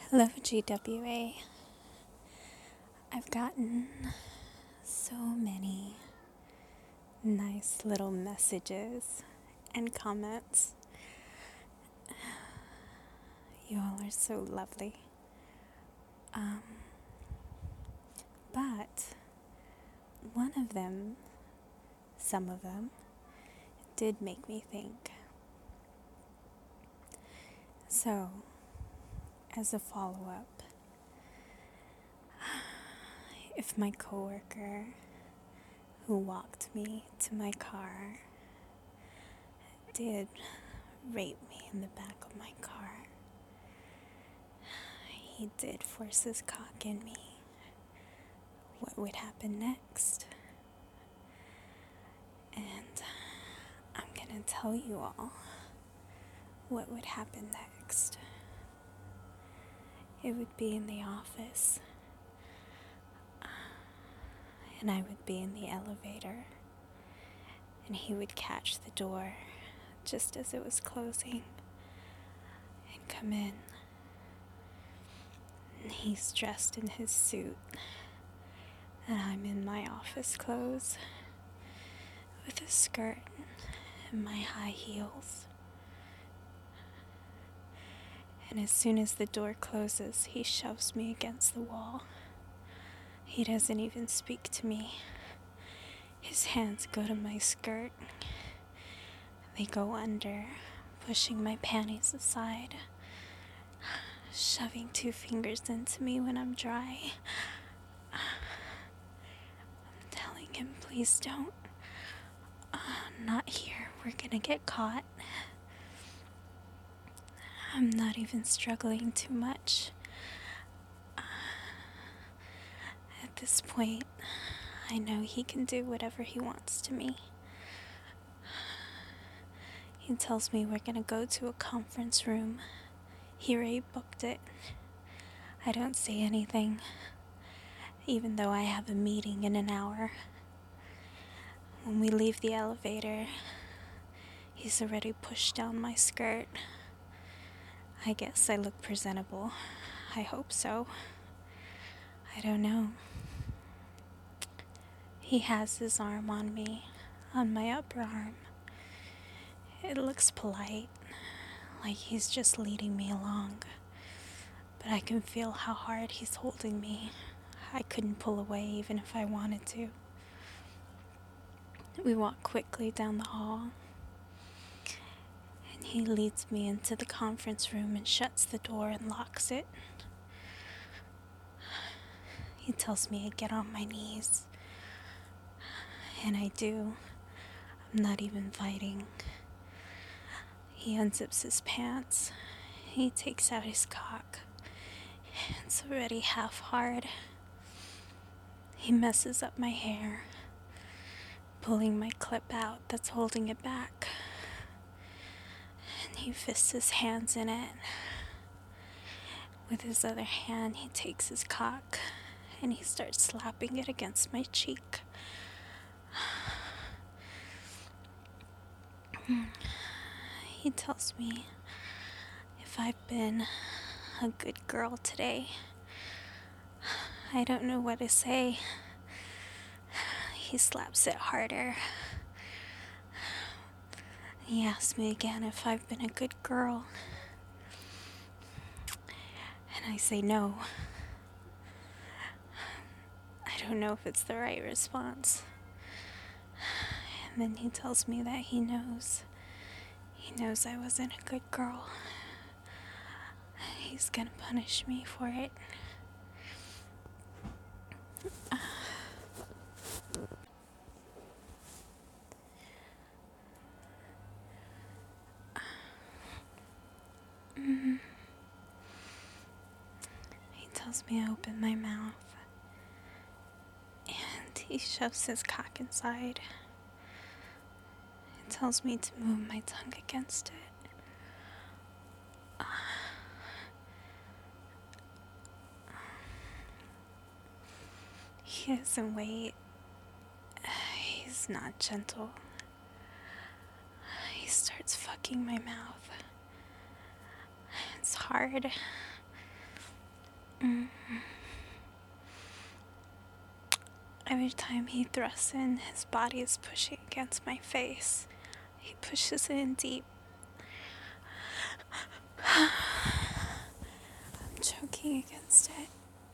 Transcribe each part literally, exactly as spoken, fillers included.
Hello, G W A. I've gotten so many nice little messages and comments. You all are so lovely. Um, but one of them, some of them, did make me think. So, as a follow up, if my coworker who walked me to my car did rape me in the back of my car, he did force his cock in me, what would happen next? And I'm gonna tell you all what would happen next. It would be in the office, and I would be in the elevator, and he would catch the door just as it was closing and come in. And he's dressed in his suit, and I'm in my office clothes with a skirt and my high heels. And as soon as the door closes, he shoves me against the wall. He doesn't even speak to me. His hands go to my skirt. They go under, pushing my panties aside, shoving two fingers into me when I'm dry. I'm telling him, please don't. Uh, not here. We're gonna get caught. I'm not even struggling too much. At this point, I know he can do whatever he wants to me. He tells me we're gonna go to a conference room. He already booked it. I don't say anything, even though I have a meeting in an hour. When we leave the elevator, he's already pushed down my skirt. I guess I look presentable. I hope so. I don't know. He has his arm on me, on my upper arm. It looks polite, like he's just leading me along. But I can feel how hard he's holding me. I couldn't pull away even if I wanted to. We walk quickly down the hall, and he leads me into the conference room and shuts the door and locks it. He tells me to get on my knees, and I do. I'm not even fighting. He unzips his pants. He takes out his cock. It's already half hard. He messes up my hair, pulling my clip out that's holding it back. And he fists his hands in it. With his other hand, he takes his cock and he starts slapping it against my cheek. He tells me if I've been a good girl today. I don't know what to say. He slaps it harder. He asks me again if I've been a good girl. And I say no. I don't know if it's the right response. And then he tells me that he knows. He knows I wasn't a good girl. He's gonna punish me for it. Mm. He tells me to open my mouth. And he shoves his cock inside. He tells me to move my tongue against it. He doesn't wait. He's not gentle. He starts fucking my mouth. It's hard. Mm. Every time he thrusts in, his body is pushing against my face. He pushes in deep. I'm choking against it.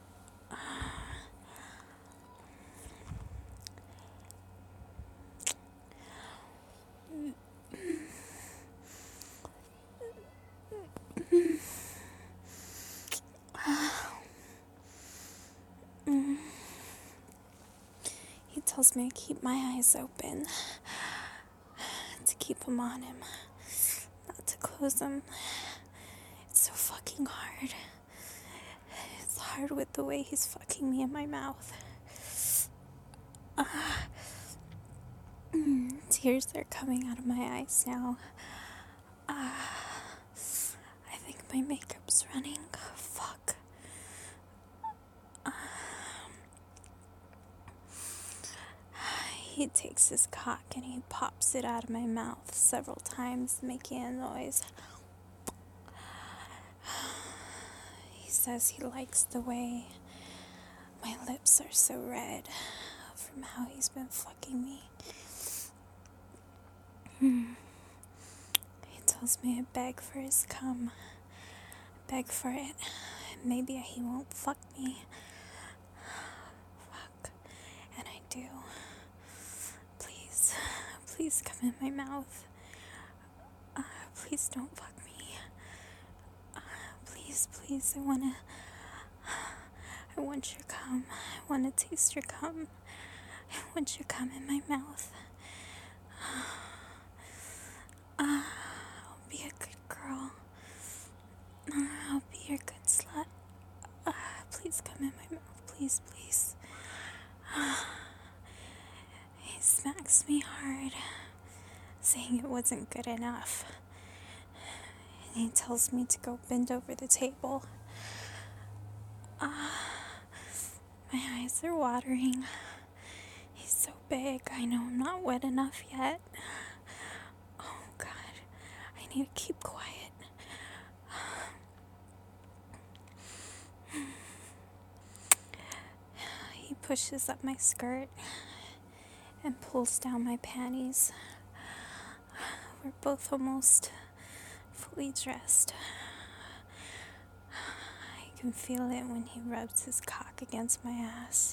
He tells me to keep my eyes open, to keep them on him, not to close them. It's so fucking hard. It's hard with the way he's fucking me in my mouth. Uh, mm, tears are coming out of my eyes now. Uh, I think my makeup's running. Fuck. Uh, he takes his cock and he pops it out of my mouth several times, making a noise. He says he likes the way my lips are so red from how he's been fucking me. Hmm. He tells me to beg for his cum. Beg for it. Maybe he won't fuck me. Fuck. And I do. Please. Please come in my mouth. Uh, please don't fuck me. Uh, please, please. I wanna... I want your cum. I wanna taste your cum. I want your cum in my mouth. Uh, I'll be a good girl. Uh, I'll be your good slut. Uh, please come in my mouth. Please, please. Uh, he smacks me hard, saying it wasn't good enough. And he tells me to go bend over the table. Uh, my eyes are watering. He's so big. I know I'm not wet enough yet. Oh, God. I need to keep quiet. He pushes up my skirt and pulls down my panties. We're both almost fully dressed. I can feel it when he rubs his cock against my ass.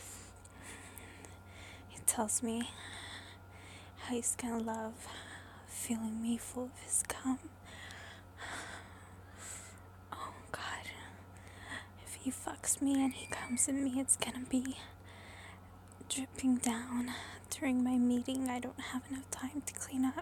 He tells me how he's gonna love feeling me full of his cum. Oh, God. If he fucks me and he comes in me, it's gonna be dripping down. During my meeting, I don't have enough time to clean up.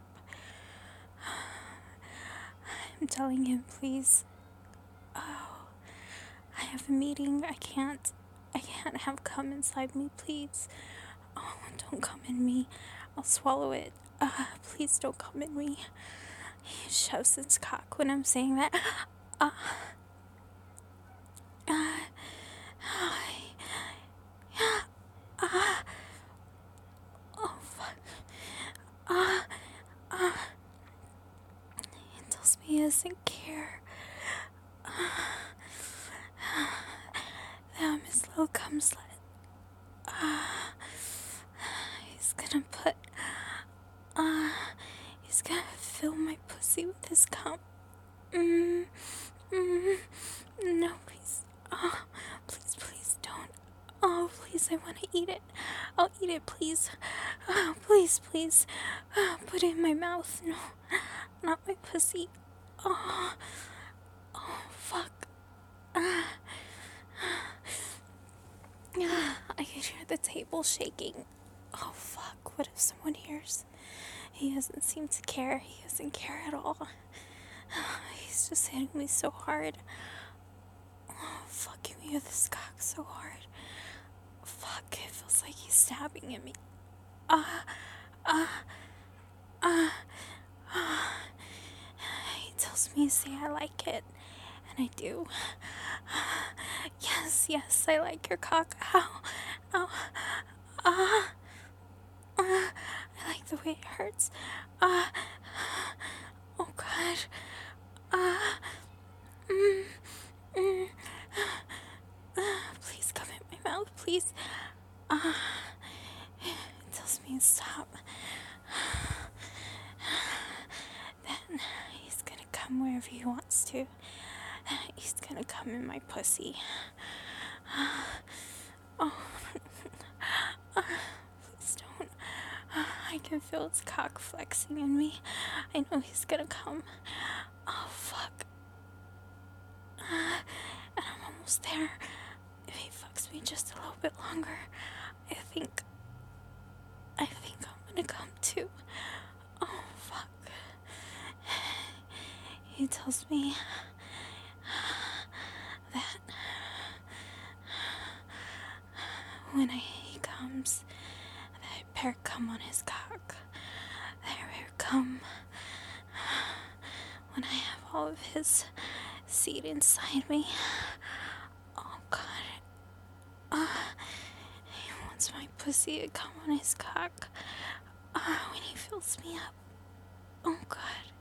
I'm telling him, please. Oh, I have a meeting. I can't. I can't have cum inside me, please. Oh, don't come in me. I'll swallow it. Uh, please don't come in me. He shoves his cock when I'm saying that. Uh, uh, uh, oh, fuck. Uh, uh, he tells me he doesn't care. Uh, that I'm his little cum slut. Uh, he's gonna put, uh, he's gonna fill my pussy with his cum. Mm, mm, no, please. Oh, please, please don't. Oh, please, I want to eat it. I'll eat it, please. Oh, please, please. Oh, put it in my mouth. No, not my pussy. Oh, oh, fuck. Uh, I can hear the table shaking. Oh, fuck. What if someone hears? He doesn't seem to care. He doesn't care at all. He's just hitting me so hard. Oh, fucking me with his cock so hard. Fuck, it feels like he's stabbing at me. Ah, ah, ah, ah. He tells me to say I like it, and I do. Yes, yes, I like your cock. Ow, ow, ah, ah. I like the way it hurts. Ah, oh God. Ah, mm, mm. please. Uh, he tells me to stop. Then he's gonna come wherever he wants to. He's gonna come in my pussy. Oh, please don't. I can feel his cock flexing in me. I know he's gonna come. Oh, fuck. And I'm almost there. If he fucks me just a little bit longer, I think. I think I'm gonna come too. Oh, fuck. He tells me that when I, he comes, that I better come on his cock. That I better come when I have all of his seed inside me. Oh, God. Uh, he wants my pussy to come on his cock uh, when he fills me up. Oh, God.